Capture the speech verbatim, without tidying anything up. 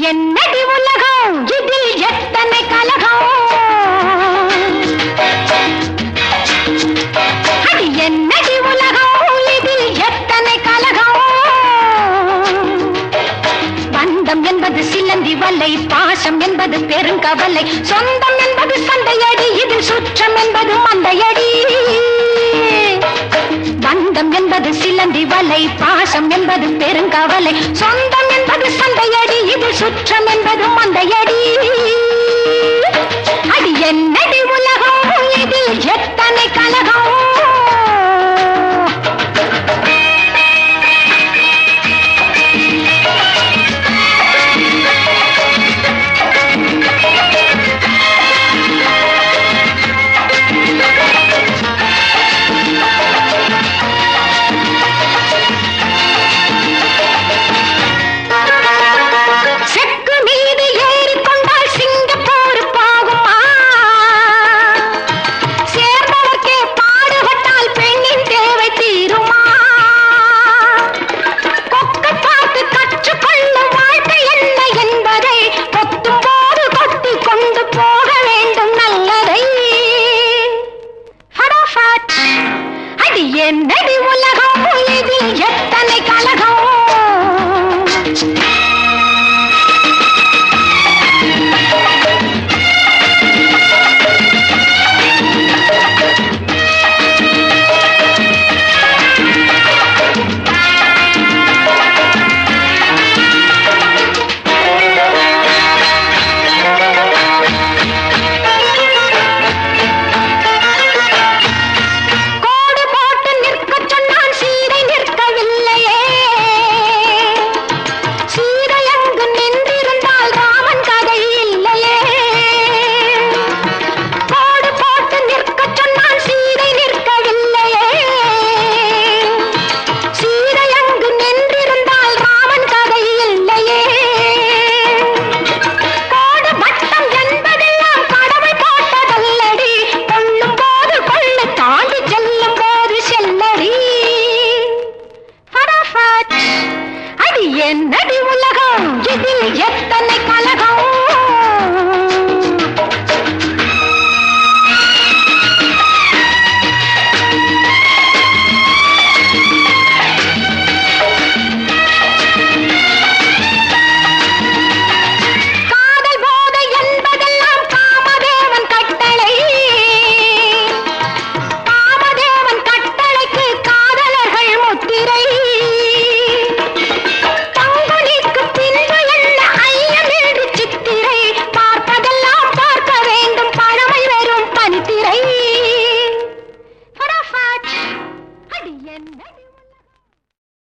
என்னடி உலகம் இதில் எத்தனை கலகம் அது என்னடி உலகம் இதில் எத்தனை கலகம் பந்தம் என்பது சிலந்தி வலை பாசம் என்பது பெருங்கவலை சொந்தம் என்பது சண்டையடி இதில் சுற்றம் என்பது மந்தையடி பந்தம் என்பது சிலந்தி வலை பாசம் என்பது பெருங்கவலை சொந்தம் என்பது சண்டையடி இது சுற்றம் என்பது மந்தையடி அது என்னடி உலகம் இதில் எத்தனை கலகம் என்னடி உலகம் இதில் எத்தனை கலகம் என்னடி உலகம் இதில் எத்தனை கலகம் காதல் போதை என்பதெல்லாம் காமதேவன் கட்டளை காமதேவன் கட்டளைக்கு காதலர்கள் முத்திரை என்னடி